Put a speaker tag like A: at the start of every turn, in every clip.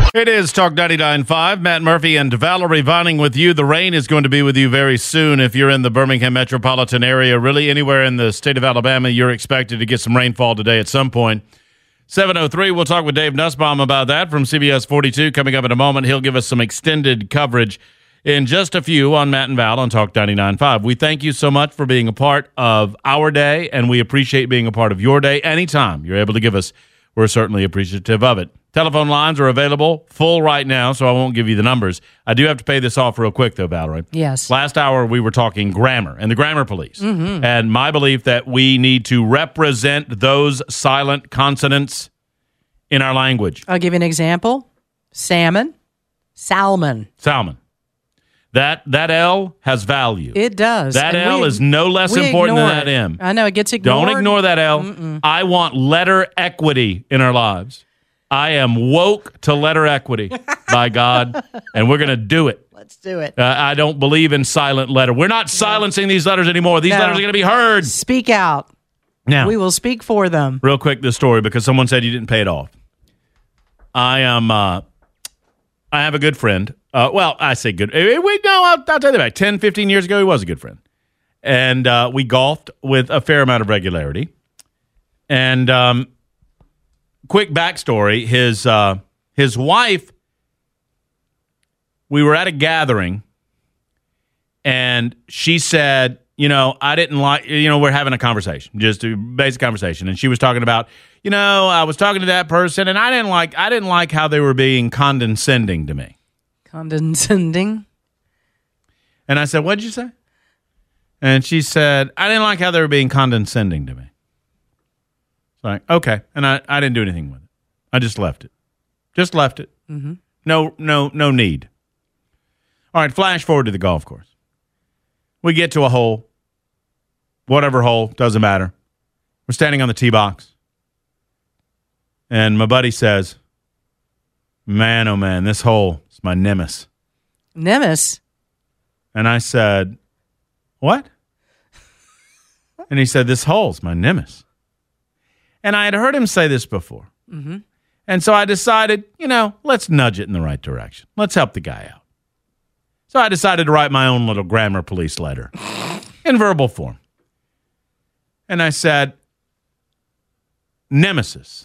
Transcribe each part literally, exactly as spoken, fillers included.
A: It is Talk ninety-nine point five. Matt Murphy and Valerie Vining with you. The rain is going to be with you very soon if you're in the Birmingham metropolitan area. Really, anywhere in the state of Alabama, you're expected to get some rainfall today at some point. seven oh three, we'll talk with Dave Nussbaum about that from C B S forty-two. Coming up in a moment, he'll give us some extended coverage in just a few on Matt and Val on Talk ninety-nine point five. We thank you so much for being a part of our day, and we appreciate being a part of your day. Anytime you're able to give us, we're certainly appreciative of it. Telephone lines are available full right now, so I won't give you the numbers. I do have to pay this off real quick, though, Valerie.
B: Yes.
A: Last hour, we were talking grammar and the grammar police.
B: Mm-hmm.
A: And my belief that we need to represent those silent consonants in our language.
B: I'll give you an example. Salmon. Salmon.
A: Salmon. That that L has value.
B: It does.
A: That
B: And
A: L
B: we,
A: is no less important than that
B: it.
A: M.
B: I know, it gets ignored.
A: Don't ignore that L.
B: Mm-mm.
A: I want letter equity in our lives. I am woke to letter equity, by God, and we're going to do it.
B: Let's do it.
A: Uh, I don't believe in silent letter. We're not silencing these letters anymore. These
B: No.
A: letters are going to be heard.
B: Speak out.
A: Now,
B: We will speak for them.
A: real quick, this story, because someone said you didn't pay it off. I am. Uh, I have a good friend. Uh, well, I say good. eh, We no, I'll, I'll tell you back. ten, fifteen years ago, he was a good friend, and uh, we golfed with a fair amount of regularity. And um, quick backstory: his uh, his wife. We were at a gathering, and she said, "You know, I didn't like. You know, we're having a conversation, just a basic conversation, and she was talking about." You know, I was talking to that person, and I didn't like I didn't like how they were being condescending to me.
B: Condescending.
A: And I said, "What'd you say?" And she said, "I didn't like how they were being condescending to me." It's like, okay, and I, I didn't do anything with it. I just left it. Just left it.
B: Mm-hmm.
A: No, no, no need. All right, flash forward to the golf course. We get to a hole, whatever hole, doesn't matter. We're standing on the tee box. And my buddy says, "Man, oh man, this hole is my nemesis."
B: Nemesis?
A: And I said, "What?" And he said, "This hole's my nemesis." And I had heard him say this before.
B: Mm-hmm.
A: And so I decided, you know, let's nudge it in the right direction. Let's help the guy out. So I decided to write my own little grammar police letter in verbal form. And I said, "Nemesis."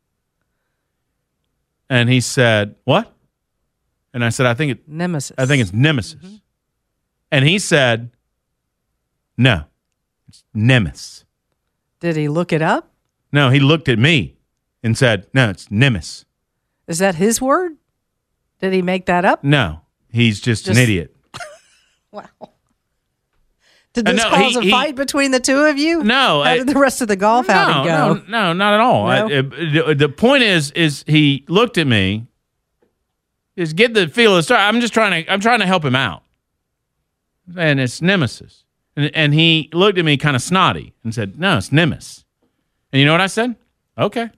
A: And he said, "What?" And I said, I think it
B: Nemesis.
A: I think it's nemesis. Mm-hmm. And he said, "No, it's nemesis."
B: Did he look it up?
A: No, he looked at me and said, "No, it's nemesis."
B: Is that his word? Did he make that up?
A: No, he's just,
B: Just-
A: an idiot.
B: Wow. Did
A: Uh,
B: this
A: no,
B: cause
A: he-
B: a
A: he-
B: fight between the two of you?
A: No,
B: How
A: I-
B: did the rest of the golf outing
A: no,
B: go?
A: no, no, not at all.
B: No?
A: I, uh, the, the point is, is he looked at me. Is get the feel of the story. I'm just trying to. I'm trying to help him out. And it's nemesis. And, and he looked at me kind of snotty and said, "No, it's nemesis." And you know what I said? Okay,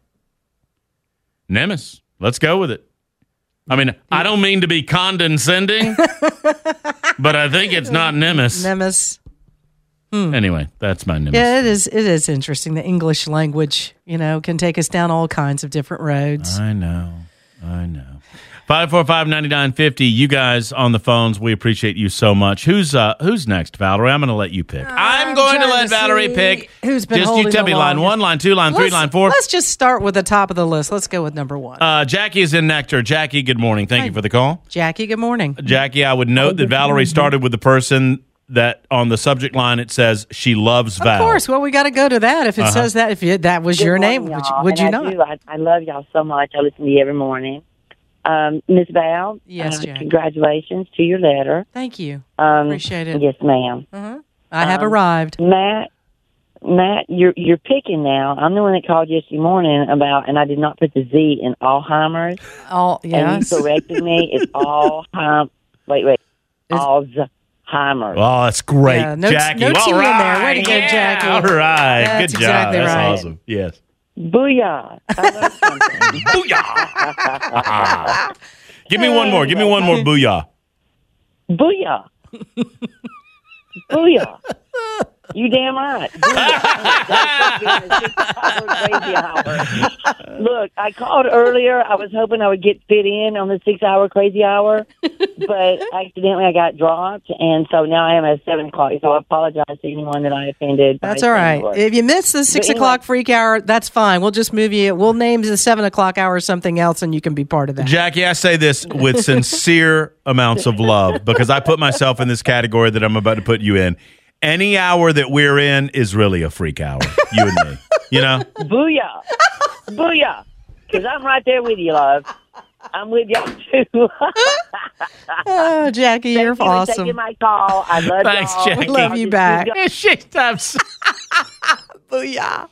A: nemesis. Let's go with it. I mean, I don't mean to be condescending, but I think it's not nemesis.
B: Nemesis.
A: Anyway, that's my nemesis.
B: Yeah, it is. It is interesting. The English language, you know, can take us down all kinds of different roads.
A: I know. I know. five four five, nine nine five zero. You guys on the phones, we appreciate you so much. Who's uh, who's next, Valerie? I'm going to let you pick. I'm going to
B: trying
A: let
B: to
A: Valerie
B: see
A: pick.
B: who's been
A: Just you
B: holding
A: tell
B: the
A: me line
B: longest.
A: one, line two, line three,
B: Let's-
A: line four.
B: Let's just start with the top of the list. Let's go with number one.
A: Uh, Jackie is in Nectar. Jackie, good morning. Thank
B: Hi.
A: you for the call.
B: Jackie, good morning.
A: Jackie, I would note that Valerie started with the person that on the subject line it says she loves Val.
B: Of course. Well, we got to go to that. If it
A: Uh-huh.
B: says that, if you, that was
C: Good
B: your
C: morning,
B: name, would,
C: y'all.
B: you- would
C: And
B: you
C: I
B: not?
C: do. I, I love y'all so much. I listen to you every morning. Um, Miss Val,
B: Yes,
C: uh,
B: Jack.
C: congratulations to your letter.
B: Thank you.
C: Um,
B: Appreciate it.
C: Yes, ma'am.
B: Uh-huh. I have
C: Um,
B: arrived.
C: Matt, Matt, you're you're picking now. I'm the one that called yesterday morning about, and I did not put the Z in Alzheimer's,
B: Oh,
C: and
B: yes.
C: you corrected me. It's Alzheimer's. Wait, wait,
B: It's-
C: Alzheimer's.
A: Oh, that's great,
B: Yeah, no-
A: Jackie.
B: no
A: All
B: T in there.
A: right.
B: Way to go,
A: Yeah,
B: Jackie.
A: All right.
B: That's
A: Good job.
B: exactly
A: That's
B: right.
A: awesome. Yes.
C: Booyah! I learned something.
A: Booyah. Give me one more. Give me one more booyah.
C: Booyah! Booyah! You damn right. That's crazy hour. Look, I called earlier. I was hoping I would get fit in on the six-hour crazy hour, but accidentally I got dropped, and so now I am at seven o'clock. So I apologize to anyone that I offended.
B: That's all right. If you miss the six
C: anyway,
B: o'clock freak hour, that's fine. We'll just move you. We'll name the seven o'clock hour something else, and you can be part of that.
A: Jackie, I say this with sincere amounts of love because I put myself in this category that I'm about to put you in. Any hour that we're in is really a freak hour, you and me. You know?
C: Booyah. Booyah. Because I'm right there with you, love. I'm with y'all, too.
B: Oh, Jackie,
C: Thank
B: you're
C: you
B: awesome.
C: for taking my call. I love
A: Thanks,
C: y'all.
A: Jackie.
B: Love you back.
A: She stops.
B: Booyah.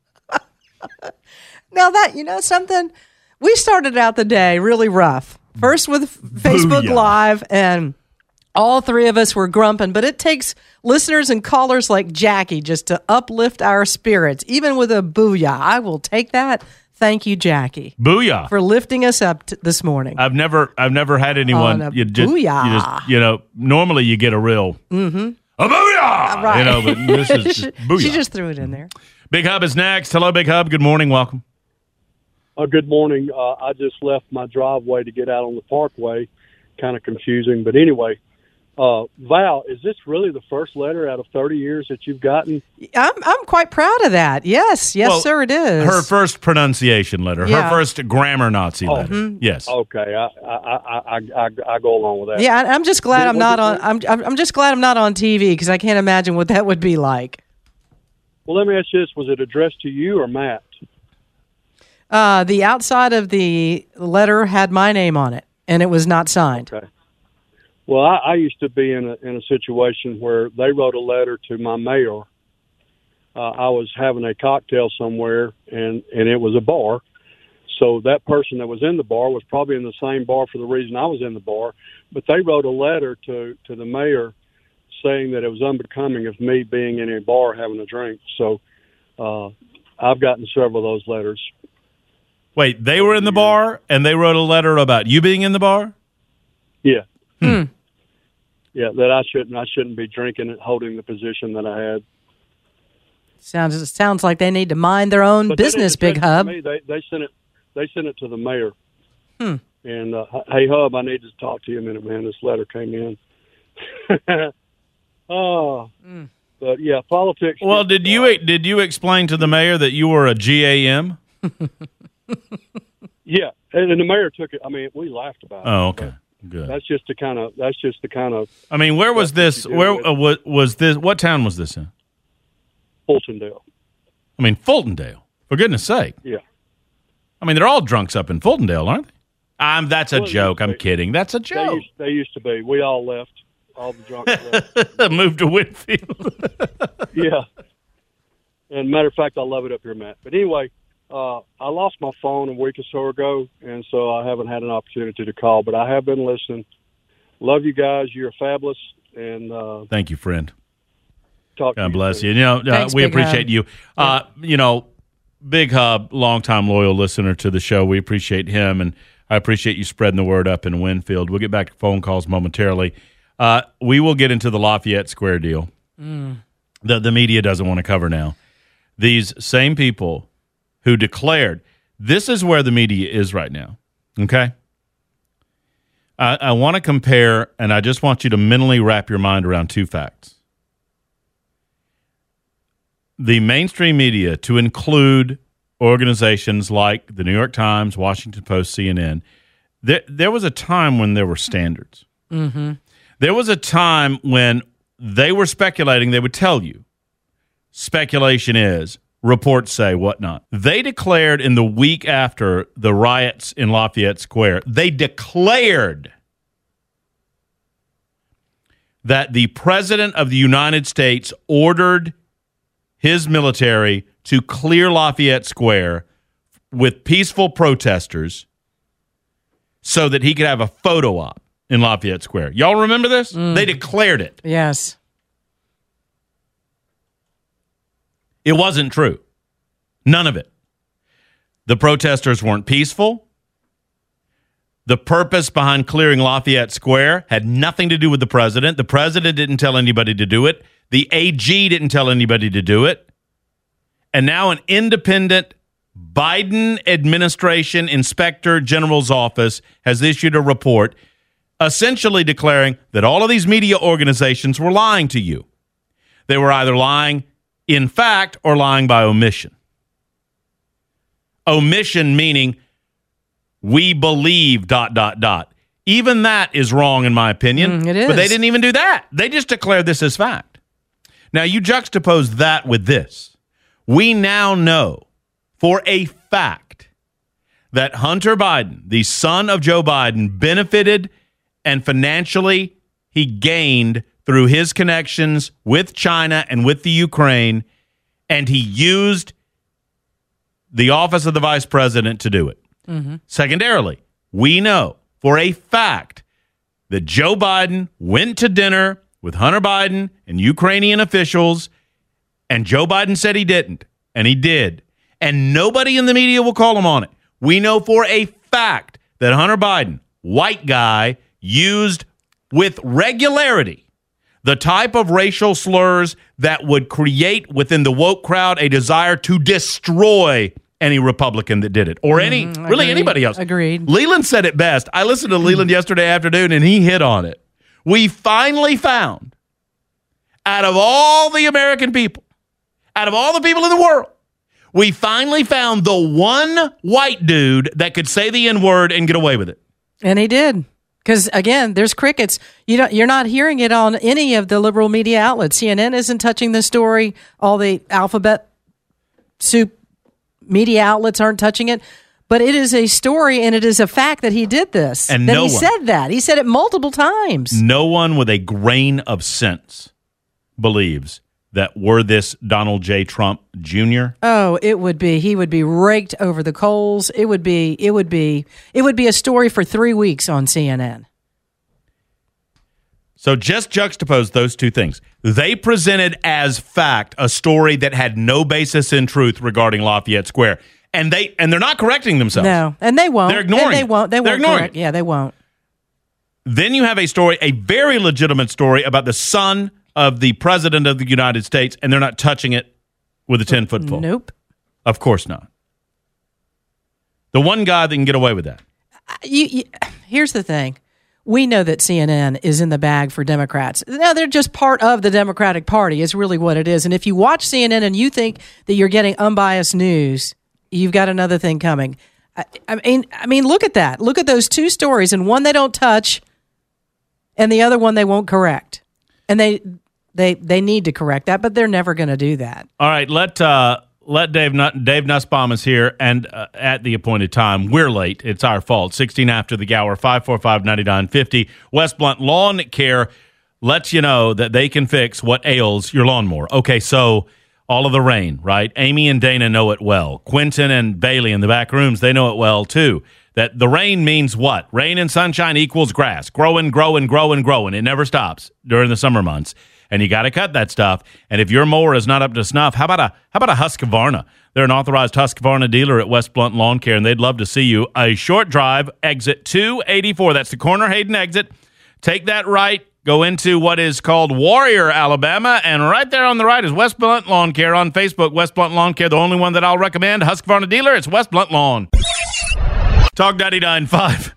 B: Now that, you know something, we started out the day really rough. First with Facebook
A: Booyah.
B: Live, and all three of us were grumping, but it takes listeners and callers like Jackie just to uplift our spirits, even with a booyah. I will take that. Thank you, Jackie,
A: Booyah.
B: for lifting us up t- this morning.
A: I've never I've never had anyone
B: On a
A: you just,
B: booyah.
A: you just you know normally you get a real mm-hmm. a booyah
B: Right.
A: you know but this is just
B: she,
A: booyah.
B: she just threw it in there.
A: Big Hub is next. Hello, Big Hub. Good morning. Welcome.
D: Uh, good morning. Uh, I just left my driveway to get out on the parkway. Kind of confusing, but anyway. Uh, Val, is this really the first letter out of thirty years that you've gotten?
B: I'm I'm quite proud of that. Yes, yes,
A: Well,
B: sir, it is.
A: Her first pronunciation letter.
B: Yeah.
A: Her first grammar Nazi
D: Oh.
A: letter.
B: Mm-hmm.
A: Yes.
D: Okay, I I, I, I, I I go along with that.
B: Yeah, I- I'm just glad
D: Did-
B: I'm
D: was
B: not
D: it-
B: on. I'm I'm I'm just glad I'm not on T V because I can't imagine what that would be like.
D: Well, let me ask you this: was it addressed to you or Matt?
B: Uh, the outside of the letter had my name on it, and it was not signed.
D: Okay. Well, I, I used to be in a in a situation where they wrote a letter to my mayor. Uh, I was having a cocktail somewhere, and and it was a bar. So that person that was in the bar was probably in the same bar for the reason I was in the bar. But they wrote a letter to, to the mayor saying that it was unbecoming of me being in a bar having a drink. So uh, I've gotten several of those letters.
A: Wait, they were in the bar and they wrote a letter about you being in the bar?
D: Yeah.
B: Hmm.
D: Yeah, that I shouldn't I shouldn't be drinking and holding the position that I had.
B: Sounds it sounds like they need to mind their own
D: But they
B: business,
D: didn't
B: Big
D: send it to
B: Hub.
D: me. They they sent it they sent it to the mayor.
B: Hmm.
D: And uh, hey Hub, I need to talk to you a minute, man. This letter came in. Oh,
B: Mm.
D: but yeah, politics.
A: Well, did you did you explain to the mayor that you were a G A M?
D: Yeah, and, and the mayor took it. I mean, we laughed about it.
A: Oh, okay. Good.
D: That's just the kind of. That's just the kind of
A: I mean, where was this?
D: That's what you
A: Where
D: do with-
A: uh, was, was this? What town was this in?
D: Fultondale.
A: I mean, Fultondale. For goodness sake.
D: Yeah.
A: I mean, they're all drunks up in Fultondale, aren't they? I'm. That's a
D: Well,
A: joke. I'm
D: they-
A: kidding. That's a
D: They
A: joke.
D: used, they used to be. We all left. All the drunks left.
A: Moved to Whitfield.
D: Yeah. And matter of fact, I love it up here, Matt. But anyway, uh, I lost my phone a week or so ago, and so I haven't had an opportunity to call. But I have been listening. Love you guys. You're fabulous, and uh,
A: Thank you, friend.
D: talk. to
A: God bless
D: soon.
A: you. You know, uh,
B: Thanks,
A: we
B: Big
A: appreciate
B: Hub.
A: you. Uh, you know, Big Hub, longtime loyal listener to the show. We appreciate him, and I appreciate you spreading the word up in Winfield. We'll get back to phone calls momentarily. Uh, we will get into the Lafayette Square deal that the media doesn't want to cover now. These same people who declared, this is where the media is right now, okay? I, I want to compare, and I just want you to mentally wrap your mind around two facts. The mainstream media, to include organizations like the New York Times, Washington Post, C N N, there, there was a time when there were standards.
B: Mm-hmm.
A: There was a time when they were speculating, they would tell you, speculation is, reports say, whatnot. They declared in the week after the riots in Lafayette Square, they declared that the President of the United States ordered his military to clear Lafayette Square with peaceful protesters so that he could have a photo op in Lafayette Square. Y'all remember this? They declared it.
B: Yes.
A: It wasn't true. None of it. The protesters weren't peaceful. The purpose behind clearing Lafayette Square had nothing to do with the president. The president didn't tell anybody to do it. The A G didn't tell anybody to do it. And now an independent Biden administration inspector general's office has issued a report essentially declaring that all of these media organizations were lying to you. They were either lying in fact or lying by omission. Omission meaning we believe dot, dot, dot. Even that is wrong in my opinion.
B: Mm, it is.
A: But they didn't even do that. They just declared this as fact. Now you juxtapose that with this. We now know for a fact that Hunter Biden, the son of Joe Biden, benefited and financially he gained through his connections with China and with the Ukraine, and he used the office of the vice president to do it. Mm-hmm. Secondarily, we know for a fact that Joe Biden went to dinner with Hunter Biden and Ukrainian officials, and Joe Biden said he didn't, and he did. And nobody in the media will call him on it. We know for a fact that Hunter Biden, white guy, used with regularity the type of racial slurs that would create within the woke crowd a desire to destroy any Republican that did it, or any,
B: Mm,
A: really
B: agreed.
A: anybody else.
B: Agreed.
A: Leland said it best. I listened to Leland yesterday afternoon, and he hit on it. We finally found, out of all the American people, out of all the people in the world, we finally found the one white dude that could say the N-word and get away with it.
B: And he did. Because, again, there's crickets. You don't, you're not hearing it on any of the liberal media outlets. C N N isn't touching the story. All the alphabet soup media outlets aren't touching it. But it is a story, and it is a fact that he did this.
A: And
B: that
A: no
B: he
A: one-
B: said that. He said it multiple times.
A: No one with a grain of sense believes that were this Donald J. Trump Junior
B: Oh, it would be. He would be raked over the coals. It would be. It would be. It would be a story for three weeks on C N N.
A: So just juxtapose those two things. They presented as fact a story that had no basis in truth regarding Lafayette Square. And they and they're not correcting themselves.
B: No, and they won't.
A: They're ignoring
B: And they
A: it.
B: won't. They
A: They're
B: won't.
A: ignoring
B: correct.
A: it.
B: Yeah, they won't.
A: Then you have a story, a very legitimate story about the son of the president of the United States, and they're not touching it with a ten-foot pole.
B: Nope.
A: Of course not. The one guy that can get away with that.
B: You, you, here's the thing. We know that C N N is in the bag for Democrats. Now, they're just part of the Democratic Party is really what it is. And if you watch C N N and you think that you're getting unbiased news, you've got another thing coming. I, I mean, I mean, look at that. Look at those two stories, and one they don't touch, and the other one they won't correct. And they they they need to correct that, but they're never going to do that.
A: All right, let uh, let Dave Nut- Dave Nussbaum is here and uh, at the appointed time. We're late. It's our fault. sixteen after the hour, five four five, nine nine five zero. West Blunt Lawn Care lets you know that they can fix what ails your lawnmower. Okay, so all of the rain, right? Amy and Dana know it well. Quentin and Bailey in the back rooms, they know it well too. That the rain means what? Rain and sunshine equals grass. Growing, growing, growing, growing. It never stops during the summer months. And you got to cut that stuff. And if your mower is not up to snuff, how about a how about a Husqvarna? They're an authorized Husqvarna dealer at West Blunt Lawn Care, and they'd love to see you. A short drive, exit two eighty-four. That's the Corner Hayden exit. Take that right, go into what is called Warrior, Alabama, and right there on the right is West Blunt Lawn Care on Facebook. West Blunt Lawn Care, the only one that I'll recommend. Husqvarna dealer, it's West Blunt Lawn. Talk ninety-nine point five.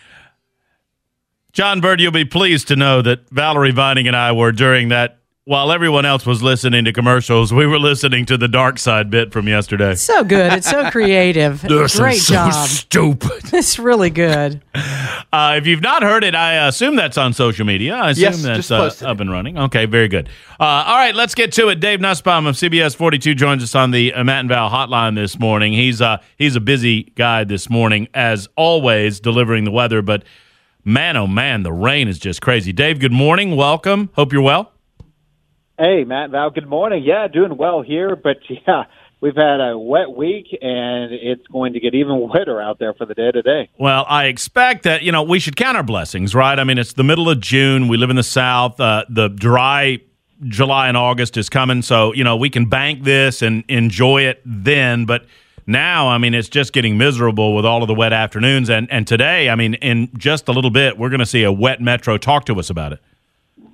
A: John Bird, you'll be pleased to know that Valerie Vining and I were during that, while everyone else was listening to commercials, we were listening to the Dark Side bit from yesterday.
B: So good. It's so creative.
A: This
B: Great
A: is so
B: job.
A: stupid.
B: It's really good.
A: Uh, if you've not heard it, I assume that's on social media. I assume
E: Yes,
A: that's
E: just
A: uh,
E: posted
A: up and running. Okay, very good. Uh, all right, let's get to it. Dave Nussbaum of C B S forty-two joins us on the uh, Matt and Val hotline this morning. He's uh, he's a busy guy this morning, as always, delivering the weather. But man, oh man, the rain is just crazy. Dave, good morning. Welcome. Hope you're well.
E: Hey, Matt, Val, good morning. Yeah, doing well here, but yeah, we've had a wet week, and it's going to get even wetter out there for the day today.
A: Well, I expect that, you know, we should count our blessings, right? I mean, it's the middle of June. We live in the South. Uh, the dry July and August is coming, so, you know, we can bank this and enjoy it then, but now, I mean, it's just getting miserable with all of the wet afternoons, and, and today, I mean, in just a little bit, we're going to see a wet metro. Talk to us about it.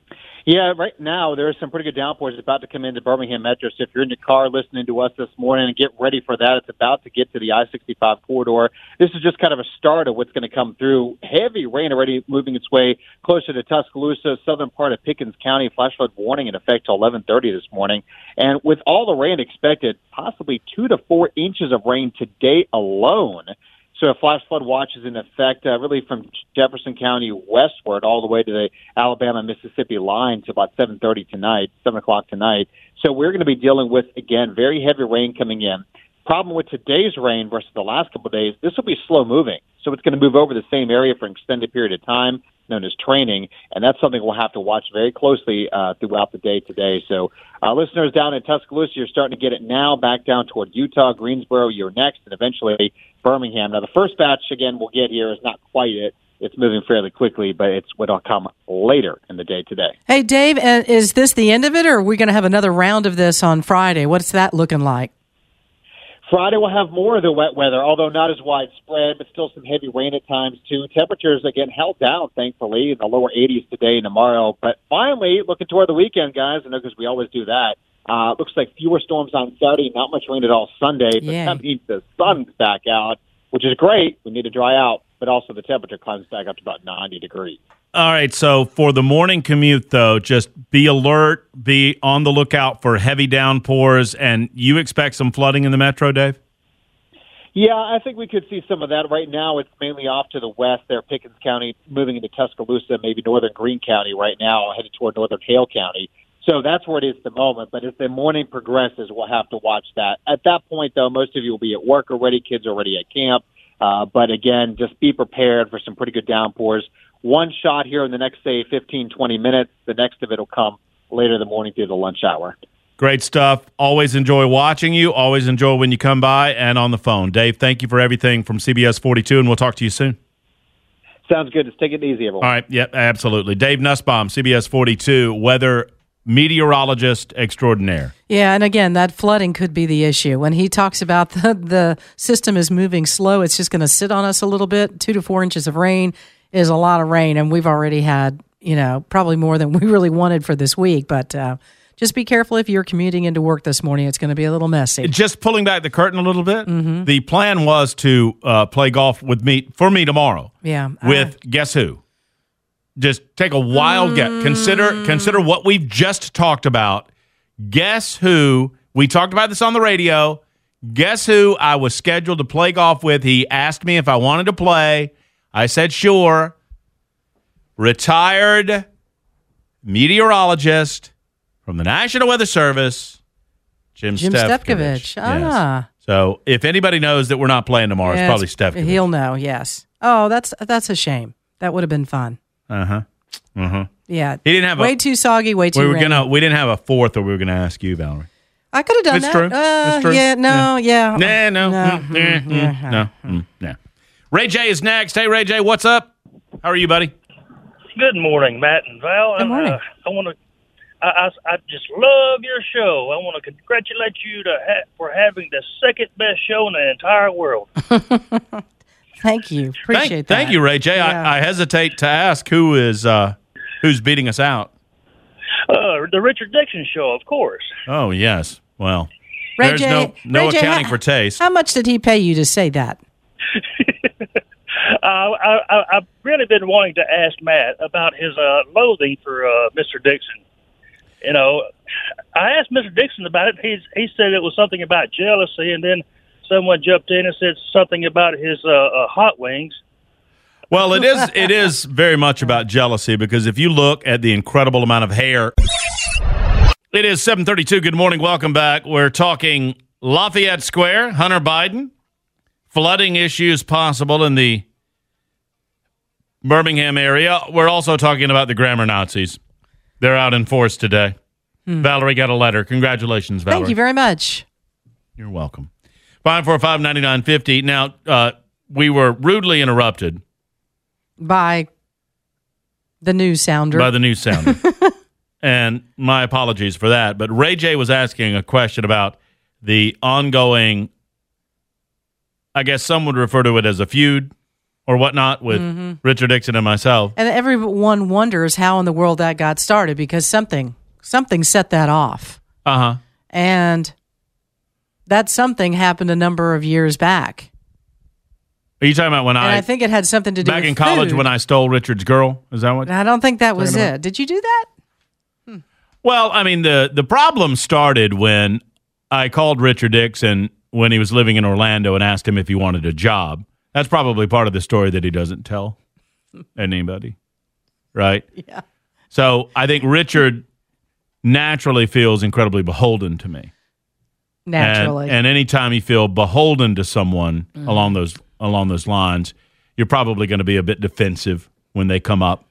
E: Yeah, right now there are some pretty good downpours about to come into Birmingham Metro. So if you're in your car listening to us this morning, and get ready for that. It's about to get to the I sixty-five corridor. This is just kind of a start of what's going to come through. Heavy rain already moving its way closer to Tuscaloosa, southern part of Pickens County. Flash flood warning in effect till eleven thirty this morning. And with all the rain expected, possibly two to four inches of rain today alone. So a flash flood watch is in effect uh, really from Jefferson County westward all the way to the Alabama-Mississippi line to about seven thirty tonight, seven o'clock tonight. So we're going to be dealing with, again, very heavy rain coming in. Problem with today's rain versus the last couple of days, this will be slow moving. So it's going to move over the same area for an extended period of time, known as training, and that's something we'll have to watch very closely uh, throughout the day today. So uh, listeners down in Tuscaloosa, you're starting to get it now, back down toward Utah, Greensboro, you're next, and eventually Birmingham. Now, the first batch, again, we'll get here is not quite it. It's moving fairly quickly, but it's what'll come later in the day today.
B: Hey, Dave, uh, is this the end of it, or are we going to have another round of this on Friday? What's that looking like?
E: Friday we'll have more of the wet weather, although not as widespread, but still some heavy rain at times, too. Temperatures, again, held down, thankfully, in the lower eighties today and tomorrow. But finally, looking toward the weekend, guys, I know because we always do that, uh, looks like fewer storms on Saturday, not much rain at all Sunday, but
B: yeah.
E: that means the sun's back out, which is great. We need to dry out, but also the temperature climbs back up to about ninety degrees.
A: All right, so for the morning commute, though, just be alert, be on the lookout for heavy downpours, and you expect some flooding in the metro, Dave?
E: Yeah, I think we could see some of that. Right now, it's mainly off to the west there, Pickens County, moving into Tuscaloosa, maybe northern Greene County right now, headed toward northern Hale County. So that's where it is at the moment. But as the morning progresses, we'll have to watch that. At that point, though, most of you will be at work already, kids are already at camp. Uh, but again, just be prepared for some pretty good downpours. One shot here in the next, say, fifteen, twenty minutes. The next of it will come later in the morning through the lunch hour.
A: Great stuff. Always enjoy watching you. Always enjoy when you come by and on the phone. Dave, thank you for everything from C B S forty-two, and we'll talk to you soon.
E: Sounds good. Just take it easy, everyone.
A: All right. Yep, absolutely. Dave Nussbaum, C B S forty-two, weather meteorologist extraordinaire.
B: Yeah, and again, that flooding could be the issue. When he talks about the, the system is moving slow, it's just going to sit on us a little bit. Two to four inches of rain is a lot of rain, and we've already had, you know, probably more than we really wanted for this week. But uh, just be careful if you're commuting into work this morning. It's going to be a little messy.
A: Just pulling back the curtain a little bit,
B: mm-hmm.
A: the plan was to uh, play golf with me for me tomorrow.
B: Yeah,
A: with
B: uh,
A: guess who? Just take a wild mm. guess. Consider consider what we've just talked about. Guess who? We talked about this on the radio. Guess who I was scheduled to play golf with? He asked me if I wanted to play. I said sure. Retired meteorologist from the National Weather Service, Jim,
B: Jim
A: Stefkovich.
B: Stefkovich. Ah.
A: Yes. So if anybody knows that we're not playing tomorrow,
B: Yeah,
A: it's probably Stefkovich.
B: He'll know, yes. Oh, that's that's a shame. That would have been fun.
A: Uh-huh. Uh-huh.
B: Yeah.
A: He didn't have
B: way
A: a,
B: too soggy, way too
A: we were
B: rainy.
A: gonna we didn't have a fourth, or we were gonna ask you, Valerie.
B: I could have done
A: It's
B: that.
A: true.
B: Uh,
A: It's true.
B: Yeah, no, yeah.
A: Nah, no.
B: No.
A: Mm, mm, mm, no. Mm, no. Ray J is next. Hey, Ray J, what's up? How are you, buddy?
F: Good morning, Matt and Val.
B: Good morning.
F: Uh, I want to. I, I, I just love your show. I want to congratulate you to ha- for having the second best show in the entire world.
B: Thank you. Appreciate
A: thank,
B: that.
A: Thank you, Ray J.
B: Yeah.
A: I, I hesitate to ask who is uh, who's beating us out.
F: Uh, the Richard Dixon Show, of course.
A: Oh yes. Well,
B: Ray
A: there's
B: J,
A: no no
B: Ray J,
A: accounting
B: how,
A: for taste.
B: How much did he pay you to say that?
F: uh, I, I, I've really been wanting to ask Matt about his uh, loathing for uh, Mister Dixon. You know, I asked Mister Dixon about it. He's, he said it was something about jealousy, and then someone jumped in and said something about his uh, uh, hot wings.
A: Well, it is it is very much about jealousy, because if you look at the incredible amount of hair. It is seven thirty-two. Good morning. Welcome back. We're talking Lafayette Square, Hunter Biden, flooding issues possible in the Birmingham area. We're also talking about the grammar Nazis. They're out in force today. Hmm. Valerie got a letter. Congratulations, Valerie.
B: Thank you very much.
A: You're welcome. five four five, nine nine five zero. Now, uh, we were rudely interrupted
B: By the news sounder.
A: by the news sounder. And my apologies for that. But Ray J was asking a question about the ongoing, I guess some would refer to it as a feud or whatnot with mm-hmm. Richard Dixon and myself.
B: And everyone wonders how in the world that got started because something something set that off.
A: Uh-huh.
B: And that something happened a number of years back.
A: Are you talking about when
B: and
A: I...
B: I think it had something to do
A: back
B: with
A: in college
B: food.
A: when I stole Richard's girl? Is that what...
B: I don't think that was
A: about?
B: it. Did you do that?
A: Hmm. Well, I mean, the, the problem started when I called Richard Dixon when he was living in Orlando and asked him if he wanted a job. That's probably part of the story that he doesn't tell anybody, right?
B: Yeah.
A: So I think Richard naturally feels incredibly beholden to me.
B: Naturally.
A: And, and anytime you feel beholden to someone mm-hmm. along those along those lines, you're probably going to be a bit defensive when they come up.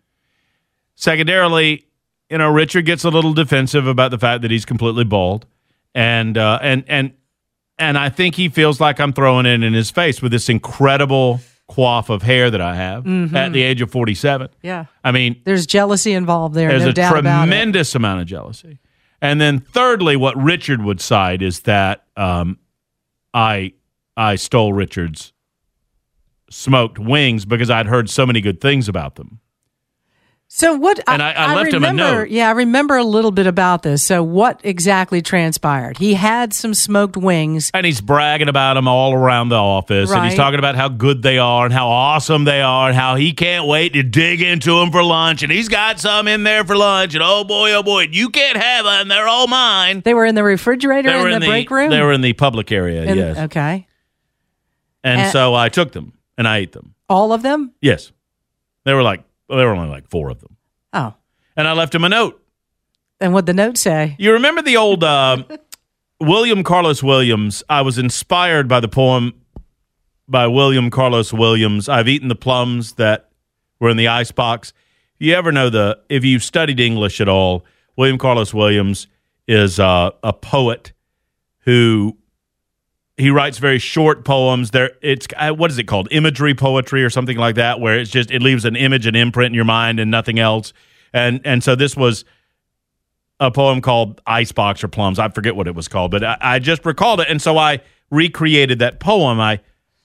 A: Secondarily, you know, Richard gets a little defensive about the fact that he's completely bald, and uh, and and and I think he feels like I'm throwing it in his face with this incredible coif of hair that I have mm-hmm. at the age of forty-seven.
B: Yeah,
A: I mean,
B: there's jealousy involved there.
A: There's
B: no
A: a
B: doubt about it.
A: tremendous amount of jealousy. And then thirdly, what Richard would cite is that um, I I stole Richard's smoked wings because I'd heard so many good things about them.
B: So what?
A: And I, I, I left
B: remember,
A: him a note.
B: Yeah, I remember a little bit about this. So what exactly transpired? He had some smoked wings.
A: And he's bragging about them all around the office.
B: Right.
A: And he's talking about how good they are and how awesome they are and how he can't wait to dig into them for lunch. And he's got some in there for lunch. And oh boy, oh boy, you can't have them. They're all mine.
B: They were in the refrigerator
A: they were
B: in,
A: in
B: the,
A: the
B: break room?
A: They were in the public area,
B: in,
A: yes.
B: Okay.
A: And,
B: and
A: so I took them and I ate them.
B: All of them?
A: Yes. They were like, well, there were only like four of them.
B: Oh.
A: And I left him a note.
B: And what'd the note say?
A: You remember the old uh, William Carlos Williams? I was inspired by the poem by William Carlos Williams, I've eaten the plums that were in the icebox. You ever know the, if you studied English at all, William Carlos Williams is uh, a poet who, he writes very short poems. There, it's what is it called? Imagery poetry or something like that, where it's just, it leaves an image, an imprint in your mind and nothing else. And and so this was a poem called Icebox or Plums. I forget what it was called, but I, I just recalled it. And so I recreated that poem. I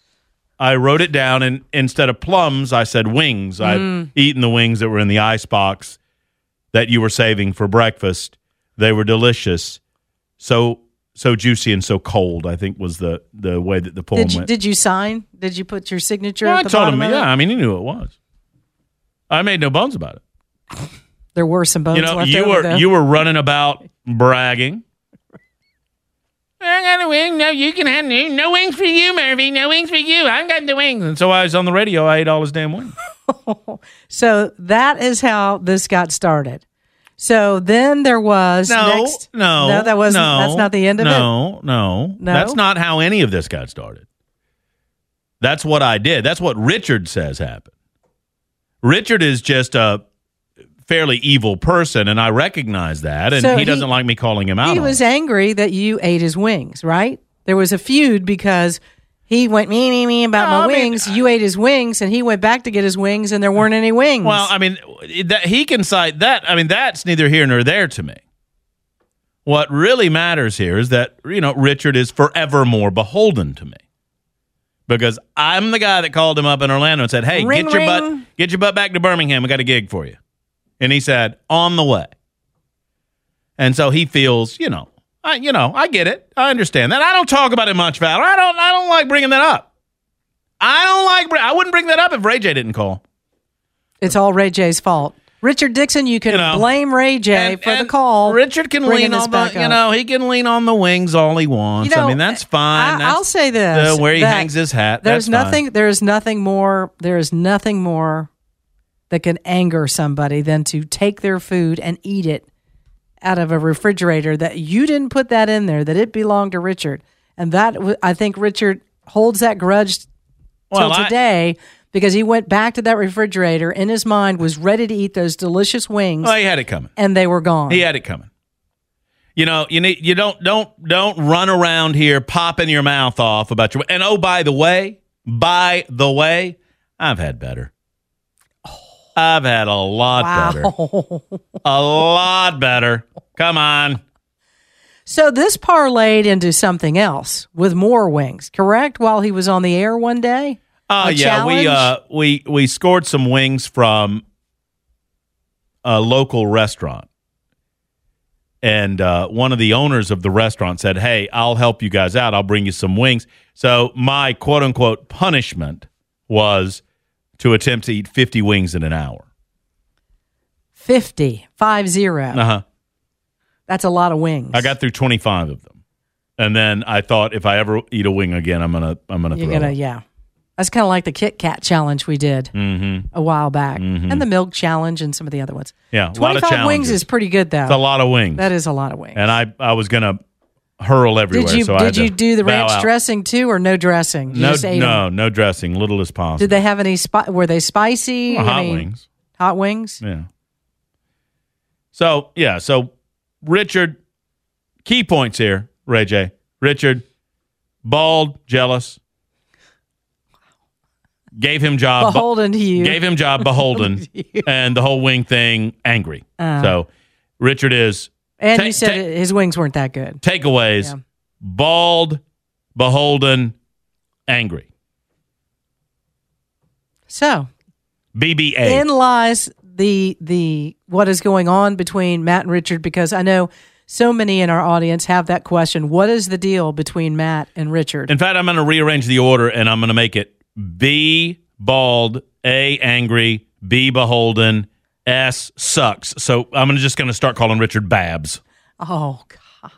A: I wrote it down, and instead of plums, I said wings. Mm. I've eaten the wings that were in the icebox that you were saving for breakfast. They were delicious. So so juicy and so cold, I think was the, the way that the poem
B: did you,
A: went.
B: Did you sign? Did you put your signature
A: well,
B: at the
A: I told
B: bottom
A: him,
B: of
A: yeah,
B: it?
A: I mean, he knew it was. I made no bones about it.
B: There were some bones
A: you know,
B: left
A: you
B: over,
A: were
B: though.
A: you were running about bragging. I got a wing. No, you can have no, no wings for you, Murphy. No wings for you. I've got the wings. And so I was on the radio. I ate all his damn wings.
B: So that is how this got started. So then there was
A: no,
B: next.
A: No,
B: no, that wasn't.
A: No,
B: that's not the end of
A: no,
B: it.
A: No, no,
B: no.
A: That's not how any of this got started. That's what I did. That's what Richard says happened. Richard is just a fairly evil person, and I recognize that, and
B: so
A: he,
B: he
A: doesn't like me calling him out.
B: He
A: on
B: was
A: it.
B: angry that you ate his wings, right? There was a feud because he went me, me, me about
A: No,
B: my
A: I mean,
B: wings. You ate his wings, and he went back to get his wings, and there weren't any wings.
A: Well, I mean, that he can cite that. I mean, that's neither here nor there to me. What really matters here is that, you know, Richard is forever more beholden to me. Because I'm the guy that called him up in Orlando and said, hey,
B: ring,
A: get your
B: ring.
A: butt get your butt back to Birmingham. We got a gig for you. And he said, on the way. And so he feels, you know, I, you know, I get it. I understand that. I don't talk about it much, Val. I don't I don't like bringing that up. I don't like, I wouldn't bring that up if Ray J didn't call.
B: It's all Ray J's fault. Richard Dixon, you can
A: You know,
B: blame Ray J
A: And-
B: for the
A: and
B: call.
A: Richard can
B: bringing
A: lean
B: this
A: on
B: back
A: the, you
B: up.
A: know, he can lean on the wings all he wants.
B: You know,
A: I mean, that's fine.
B: I,
A: That's
B: I'll say this:
A: the- where he
B: that
A: hangs his hat.
B: There's
A: that's fine.
B: nothing. There is nothing more. There is nothing more that can anger somebody than to take their food and eat it out of a refrigerator that you didn't put that in there. That it belonged to Richard, and that w- I think Richard holds that grudge till
A: Well, I-
B: today. Because he went back to that refrigerator in his mind, was ready to eat those delicious wings,
A: Well, he had it coming.
B: and they were gone.
A: He had it coming. You know, you need you don't don't don't run around here popping your mouth off about your. And oh, by the way, by the way, I've had better. I've had a lot
B: Wow.
A: better. A lot better. Come on.
B: So this parlayed into something else with more wings, correct? While he was on the air one day?
A: Oh,
B: a
A: yeah. We,
B: challenge?
A: uh, we, we scored some wings from a local restaurant. And uh, one of the owners of the restaurant said, hey, I'll help you guys out. I'll bring you some wings. So my quote-unquote punishment was to attempt to eat fifty wings in an hour.
B: fifty, five zero.
A: Uh-huh.
B: That's a lot of wings.
A: I got through twenty-five of them. And then I thought if I ever eat a wing again, I'm going to I'm gonna
B: You're
A: throw
B: gonna,
A: up.
B: yeah. That's kind of like the Kit Kat challenge we did
A: Mm-hmm.
B: a while back,
A: Mhm.
B: and the Milk Challenge and some of the other ones.
A: Yeah, a lot of
B: twenty-five
A: challenges.
B: wings is pretty good, though.
A: It's a lot of wings.
B: That is a lot of wings.
A: And I, I was going to hurl everywhere.
B: Did you
A: so I had
B: did you
A: to
B: do the
A: bow
B: ranch
A: out.
B: dressing too, or no dressing? You
A: No,
B: just ate
A: no,
B: them?
A: no dressing. Little as possible.
B: Did they have any? Spi- were they spicy?
A: Well,
B: I
A: hot
B: mean,
A: wings.
B: Hot wings.
A: Yeah. So, yeah. So, Richard, key points here, Ray J. Richard, bald, jealous. Gave him job.
B: Beholden to you.
A: Gave him job, beholden. And the whole wing thing, angry.
B: Uh,
A: so, Richard is.
B: and
A: ta-
B: you said
A: ta-
B: his wings weren't that good.
A: Takeaways,
B: Yeah.
A: bald, beholden, angry.
B: So
A: B B A.
B: in lies the the what is going on between Matt and Richard, because I know so many in our audience have that question. What is the deal between Matt and Richard?
A: In fact, I'm going to rearrange the order and I'm going to make it B, bald, A, angry, B, beholden, S, sucks. So I'm gonna just going to start calling Richard Babs.
B: Oh, God.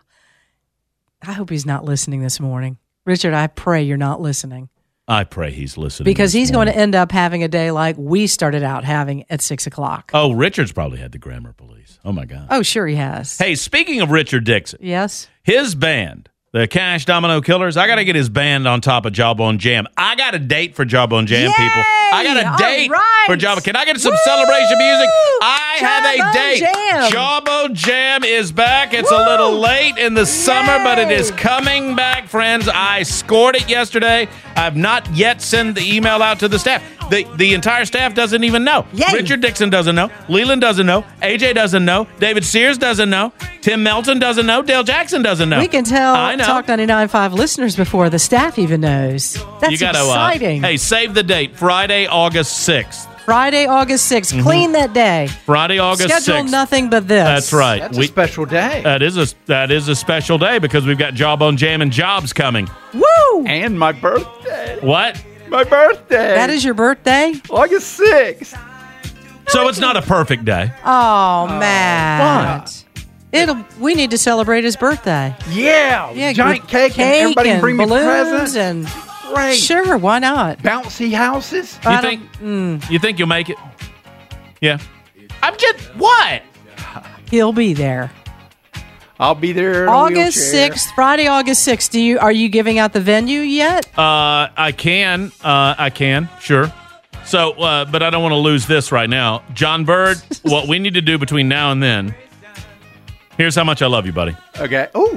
B: I hope he's not listening this morning. Richard, I pray you're not listening.
A: I pray he's listening.
B: Because
A: this
B: he's
A: morning.
B: going to end up having a day like we started out having at six o'clock.
A: Oh, Richard's probably had the grammar police. Oh, my God.
B: Oh, sure he has.
A: Hey, speaking of Richard Dixon,
B: Yes?
A: his band, the Cash Domino Killers, I got to get his band on top of Jawbone Jam. I got a date for Jawbone Jam,
B: Yay!
A: people. I got a
B: All
A: date
B: right.
A: for Jawbone. Can I get some
B: Woo!
A: celebration music? I have a
B: Jawbone
A: date.
B: Jam.
A: Jawbone Jam is back. It's a
B: Woo!
A: little late in the summer, but it
B: Yay!
A: is coming back, friends. I scored it yesterday. I've not yet sent the email out to the staff. The the entire staff doesn't even know.
B: Yay.
A: Richard Dixon doesn't know. Leland doesn't know. A J doesn't know. David Sears doesn't know. Tim Melton doesn't know. Dale Jackson doesn't know.
B: We can tell
A: I know.
B: Talk ninety-nine point five listeners before the staff even knows. That's
A: you gotta,
B: exciting.
A: Uh, hey, save the date. Friday, August sixth.
B: Friday, August sixth. Clean that day.
A: Friday, August
B: Schedule
A: sixth.
B: nothing but this.
A: That's right.
G: That's
A: We-
G: a special day.
A: that is a that is a special day because we've got Jawbone Jam and Jobs coming.
B: Woo!
G: and my birthday.
A: What?
G: My birthday.
B: That is your birthday?
G: August sixth.
A: So it's not a perfect day.
B: Oh, Matt. It'll. We need to celebrate his birthday.
G: Yeah.
B: Yeah,
G: Giant
B: with
G: cake, and everybody
B: and
G: bring me
B: balloons
G: presents.
B: and
G: Great.
B: sure, why not?
G: Bouncy houses.
A: You
B: I
A: think?
B: don't- mm.
A: You think you'll make it? Yeah. I'm just what?
B: He'll be there.
G: I'll be there. in a
B: August
G: wheelchair.
B: sixth, Friday, August sixth. Do you are you giving out the venue yet?
A: Uh, I can. Uh, I can. Sure. So, uh, but I don't want to lose this right now. John Bird, what we need to do between now and then. Here's how much I love you, buddy.
G: Okay. Oh,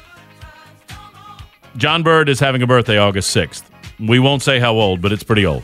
A: John Bird is having a birthday August sixth. We won't say how old, but it's pretty old.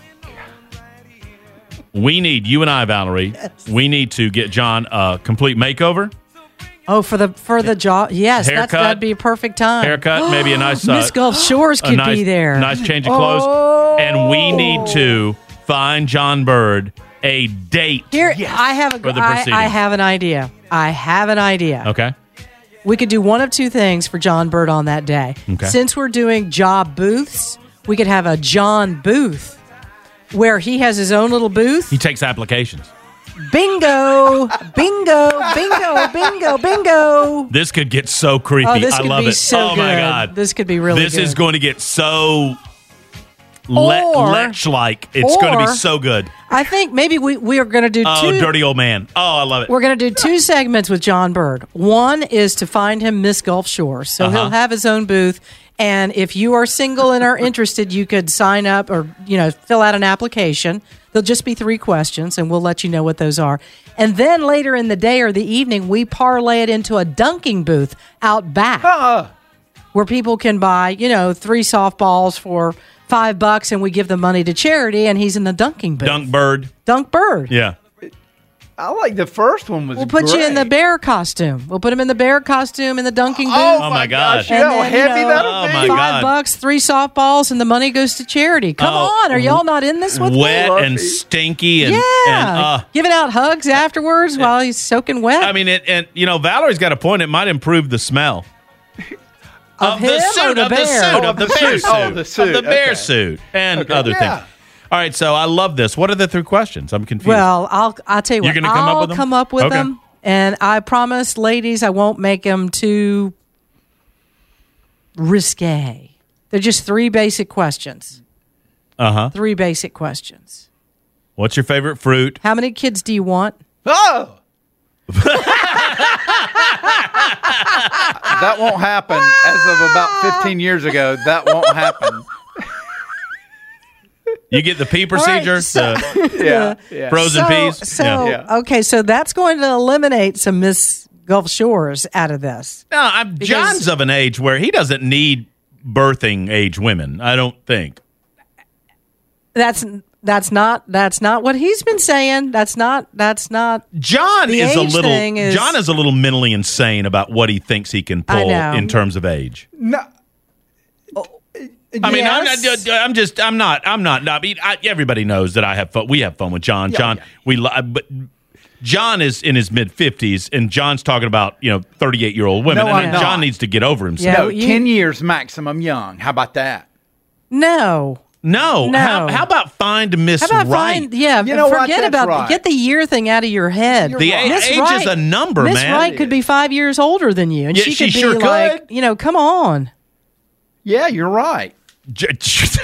A: We need, you and I, Valerie, we need to get John a complete makeover,
B: Oh, for the for the job. Yes, that's,
A: Haircut.
B: that'd be a perfect time.
A: haircut, maybe a nice, uh,
B: Miss Gulf Shores
A: a
B: could
A: nice,
B: be there.
A: nice change of clothes.
B: Oh.
A: And we need to find John Bird a date.
B: Here, I have a.
A: For the
B: I,
A: proceeding.
B: I have an idea. I have an idea.
A: Okay.
B: We could do one of two things for John Bird on that day.
A: Okay.
B: Since we're doing job booths, we could have a John booth where he has his own little booth.
A: He takes applications.
B: Bingo, bingo, bingo, bingo, bingo.
A: This could get so creepy.
B: Oh, this
A: I
B: could
A: love
B: be
A: it.
B: so
A: oh,
B: good.
A: my God.
B: This could be really
A: This
B: good.
A: is going to get so le-
B: Or-
A: Lech-like. It's going to be
B: or-
A: so good.
B: I think maybe we, we are going to do
A: Oh,
B: two.
A: dirty old man. Oh, I love it.
B: We're going to do two segments with John Bird. One is to find him Miss Gulf Shores. So
A: Uh-huh.
B: he'll have his own booth. And if you are single and are interested, you could sign up or, you know, fill out an application. There'll just be three questions, and we'll let you know what those are. And then later in the day or the evening, we parlay it into a dunking booth out back
G: uh,
B: where people can buy, you know, three softballs for five bucks, and we give the money to charity, and he's in the dunking booth.
A: Dunk Bird.
B: Dunk Bird.
A: Yeah.
G: I like the first one was
B: We'll put you in the
G: great.
B: bear costume. We'll put him in the bear costume in the dunking booth.
G: Oh,
A: Oh, my
G: my
A: gosh.
G: gosh. You know how
B: And then,
G: heavy
B: you know,
G: that'll
A: Oh,
G: be?
A: my
B: Five
A: God.
B: bucks, three softballs, and the money goes to charity. Come
A: Oh,
B: on, are y'all not in this with
A: Wet
B: me?
A: and stinky and,
B: Yeah,
A: and uh,
B: giving out hugs afterwards while he's soaking wet.
A: I mean, it, and you know, Valerie's got a point. It might improve the smell
B: Of
A: the
B: him or
A: suit,
B: the
A: of the
B: bear?
A: suit,
G: Oh,
A: of the
G: the
A: bear
G: suit.
A: suit,
G: Oh, the suit.
A: of the bear
G: Okay.
A: suit, and
G: Okay.
A: other
G: Yeah.
A: things. All right, so I love this. What are the three questions? I'm confused.
B: Well, I'll I'll tell you
A: You're
B: what.
A: gonna come up
B: I'll
A: with them?
B: come up with
A: Okay.
B: them, and I promise, ladies, I won't make them too risque. They're just three basic questions.
A: uh huh.
B: Three basic questions.
A: What's your favorite fruit?
B: How many kids do you want?
G: Oh! That won't happen as of about fifteen years ago. That won't happen.
A: You get the pee
B: All right,
A: procedure,
B: so-
A: the
G: Yeah. yeah.
A: frozen
B: so,
A: peas.
B: So
A: Yeah.
G: Yeah.
B: okay, so that's going to eliminate some Miss Gulf Shores out of this.
A: No, I'm, John's of an age where he doesn't need birthing age women. I don't think.
B: That's that's not that's not what he's been saying. That's not that's not.
A: John
B: The
A: is a
B: age
A: little.
B: thing is-
A: John is a little mentally insane about what he thinks he can
B: I
A: pull
B: know.
A: in terms of age.
G: No.
A: I mean,
B: Yes.
A: I'm, not, I'm just, I'm not, I'm not. I mean, I, everybody knows that I have fun. We have fun with John.
G: Yeah,
A: John,
G: yeah.
A: we, lo- but John is in his mid fifties, and John's talking about you know thirty-eight year old women.
G: No,
A: and
G: I'm
A: John
G: not.
A: needs to get over himself.
B: Yeah.
G: No,
B: you-
G: ten years maximum young. How about that?
B: No.
A: No,
B: No.
A: How, how about find Miss
B: How about
A: Right?
B: find yeah?
G: You know what?
B: forget
G: That's
B: about
G: right.
B: get the year thing out of your head.
G: You're
A: The
G: right.
A: a-
B: Miss
A: age
B: Wright-
A: is a number,
B: Miss
A: man.
B: Wright could be five years older than you, and
A: Yeah,
B: she
A: she
B: could be
A: sure
B: like,
A: could.
B: you know, come on.
G: Yeah, you're right.
A: J-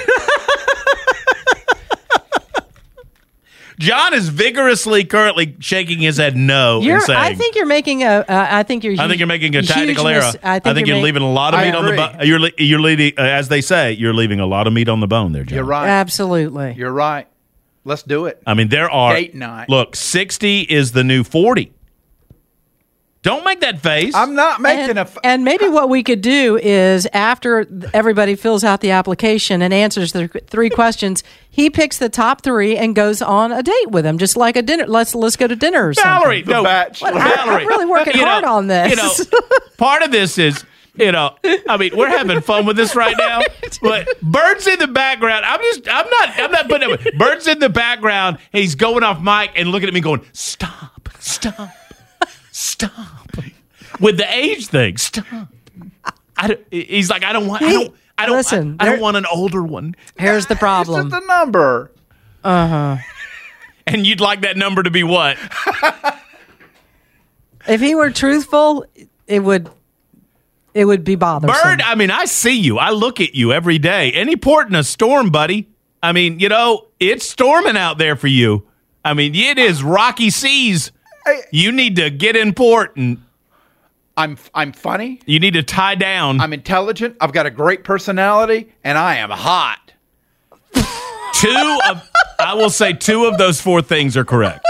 A: John is vigorously currently shaking his head no
B: You're,
A: and saying,
B: I think you're making a. Uh, I think you're.
A: I think you're making a
B: huge
A: tactical
B: mis-
A: error.
B: I think,
A: you're,
B: ma-
A: leaving a lot of
G: I
A: meat on the
G: agree.
A: bone. You're, le- you're leaving, uh, as they say, you're leaving a lot of meat on the bone there, John.
G: You're right.
B: Absolutely.
G: You're right. Let's do it.
A: I mean, there are.
G: Date night.
A: Look, sixty is the new forty. Don't make that face.
G: I'm not making
B: and,
G: a. F-
B: and maybe what we could do is after everybody fills out the application and answers the three questions, he picks the top three and goes on a date with him, just like a dinner. Let's let's go to dinner or something.
A: Valerie,
G: The
A: no,
G: Bachelor.
A: Valerie,
B: I'm really working
A: you know,
B: hard on this.
A: You know, part of this is, you know, I mean, we're having fun with this right now. But Bird's in the background. I'm just, I'm not, I'm not putting up. Bird's in the background. He's going off mic and looking at me, going, "Stop, stop, stop." With the age thing, stop. I don't, he's like, I don't want. I don't. I don't.
B: Listen,
A: I, I don't
B: there-
A: want an older one.
B: Here's the
G: It's
B: problem.
G: just a number.
A: And you'd like that number to be what?
B: If he were truthful, it would it would be bothersome.
A: Bird, I mean, I see you. I look at you every day. Any port in a storm, buddy. I mean, you know, it's storming out there for you. I mean, it is rocky seas.
G: Hey.
A: You need to get in port and
G: I'm I'm funny.
A: you need to tie down.
G: I'm intelligent. I've got a great personality, and I am hot.
A: two of, I will say two of those four things are correct.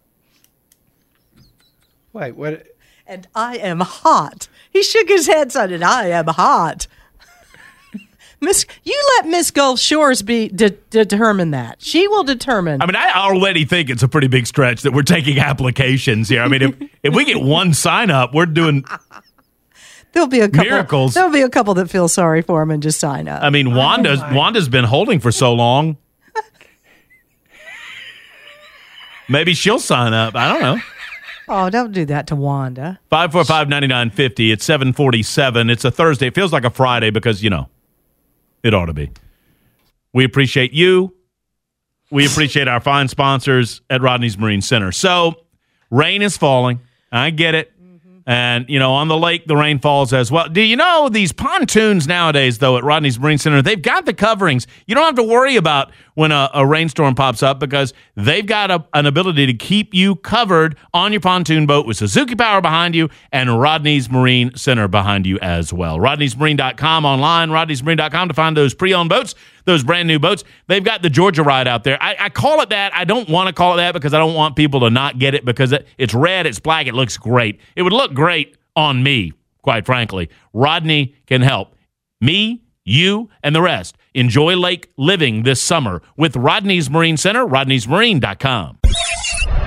G: Wait, what?
B: And I am hot. He shook his head, son, and I am hot. Miss, you let Miss Gulf Shores be de- determine that. She will determine.
A: I mean, I already think it's a pretty big stretch that we're taking applications here. I mean, if, if we get one sign up, we're doing.
B: there'll be a couple.
A: miracles.
B: There'll be a couple that feel sorry for him and just sign up.
A: I mean, Wanda's Wanda's been holding for so long. Maybe she'll sign up. I don't know.
B: oh, don't do that to Wanda.
A: five four five, nine nine five zero. It's seven forty-seven. It's a Thursday. It feels like a Friday because, you know, it ought to be. We appreciate you. We appreciate our fine sponsors at Rodney's Marine Center. So, rain is falling. I get it. And, you know, on the lake, the rain falls as well. Do you know these pontoons nowadays, though, at Rodney's Marine Center, they've got the coverings. You don't have to worry about when a, a rainstorm pops up because they've got a, an ability to keep you covered on your pontoon boat with Suzuki Power behind you and Rodney's Marine Center behind you as well. Rodneys Marine dot com online, Rodneys Marine dot com to find those pre-owned boats, those brand new boats. They've got the Georgia Ride out there. I, I call it that. I don't want to call it that because I don't want people to not get it because it, it's red, it's black, it looks great. It would look great on me, quite frankly. Rodney can help me, you, and the rest enjoy lake living this summer with Rodney's Marine Center, Rodneys Marine dot com.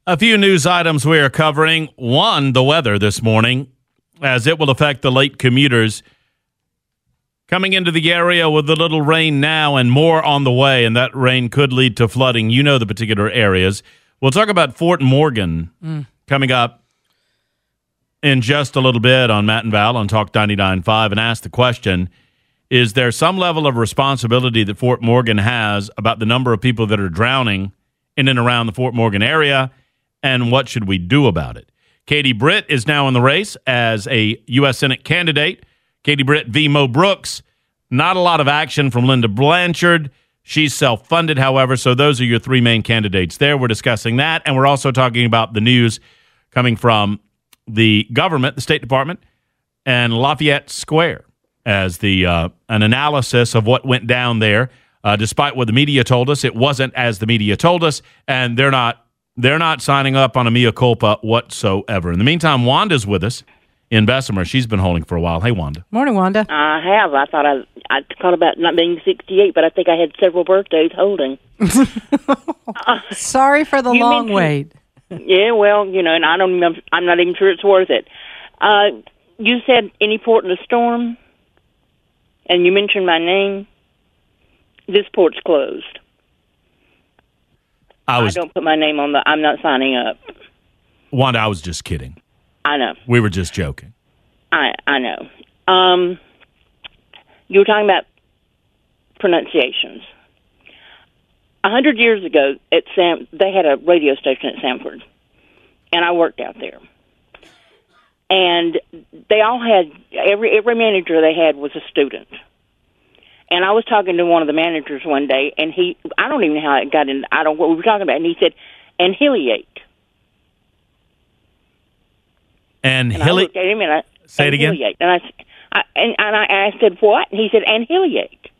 A: A few news items we are covering. One, the weather this morning, as it will affect the late commuters coming into the area with a little rain now and more on the way, and that rain could lead to flooding. You know the particular areas. We'll talk about Fort Morgan mm. coming up in just a little bit on Matt and Val on Talk ninety-nine point five, and ask the question, is there some level of responsibility that Fort Morgan has about the number of people that are drowning in and around the Fort Morgan area, and what should we do about it? Katie Britt is now in the race as a U S Senate candidate. Katie Britt v. Mo Brooks. Not a lot of action from Linda Blanchard. She's self-funded, however, so those are your three main candidates there. We're discussing that, and we're also talking about the news coming from the government, the State Department, and Lafayette Square as the uh, an analysis of what went down there. Uh, despite what the media told us, it wasn't as the media told us, and they're not they're not signing up on a mea culpa whatsoever. In the meantime, Wanda's with us in Bessemer. She's been holding for a while. Hey, Wanda.
B: Morning, Wanda.
H: I have. I thought I I thought about not being sixty-eight, but I think I had several birthdays holding.
B: uh, Sorry for the long wait.
H: Yeah, well, you know, and I don't. Even, I'm not even sure it's worth it. Uh, you said any port in a storm, and you mentioned my name. This port's closed.
A: I, was,
H: I don't put my name on the. I'm not signing up.
A: Wanda, I was just kidding.
H: I know.
A: We were just joking.
H: I I know. Um, you were talking about pronunciations. A hundred years ago, at Sam, they had a radio station at Sanford, and I worked out there. And they all had every every manager they had was a student. And I was talking to one of the managers one day, and he, I don't even know how it got in, I don't know what we were talking about, and he said, annihilate.
A: And,
H: and I looked at him, and I,
A: say it again?
H: And I, I, and, and I, I said, what? And he said, annihilate.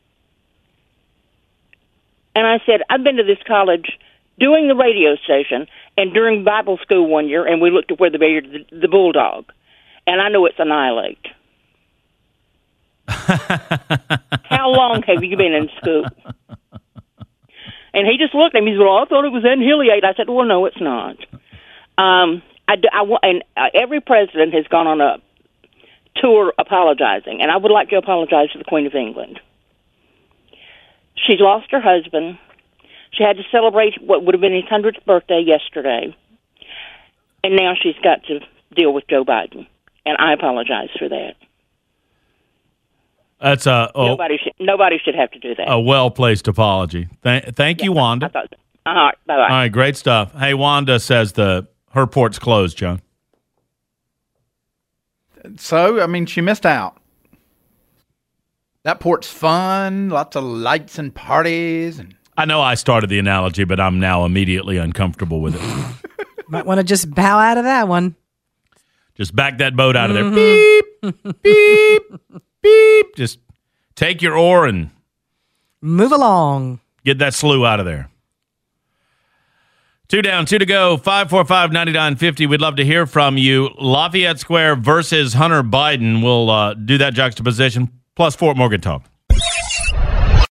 H: And I said, I've been to this college doing the radio station and during Bible school one year, and we looked at where they buried the, the bulldog. And I know it's annihilate. How long have you been in school? And he just looked at me. He said, well, I thought it was annihilate. I said, well, no, it's not. Um, I, I, and uh, every president has gone on a tour apologizing, and I would like to apologize to the Queen of England. She's lost her husband. She had to celebrate what would have been his hundredth birthday yesterday, and now she's got to deal with Joe Biden, and I apologize for that.
A: That's a oh,
H: nobody should nobody should have to do that.
A: A well-placed apology. Th- thank
H: yeah,
A: you, Wanda.
H: I thought so. All right, bye bye.
A: All right, great stuff. Hey, Wanda says the her port's closed, John.
G: So, I mean, she missed out. That port's fun, lots of lights and parties, and
A: I know I started the analogy, but I'm now immediately uncomfortable with it.
B: Might want to just bow out of that one.
A: Just back that boat out of there. Beep, beep, beep. Just take your oar and
B: move along.
A: Get that slough out of there. Two down, two to go. five four five, nine nine five zero. We'd love to hear from you. Lafayette Square versus Hunter Biden. We'll uh, do that juxtaposition, plus Fort Morgan talk.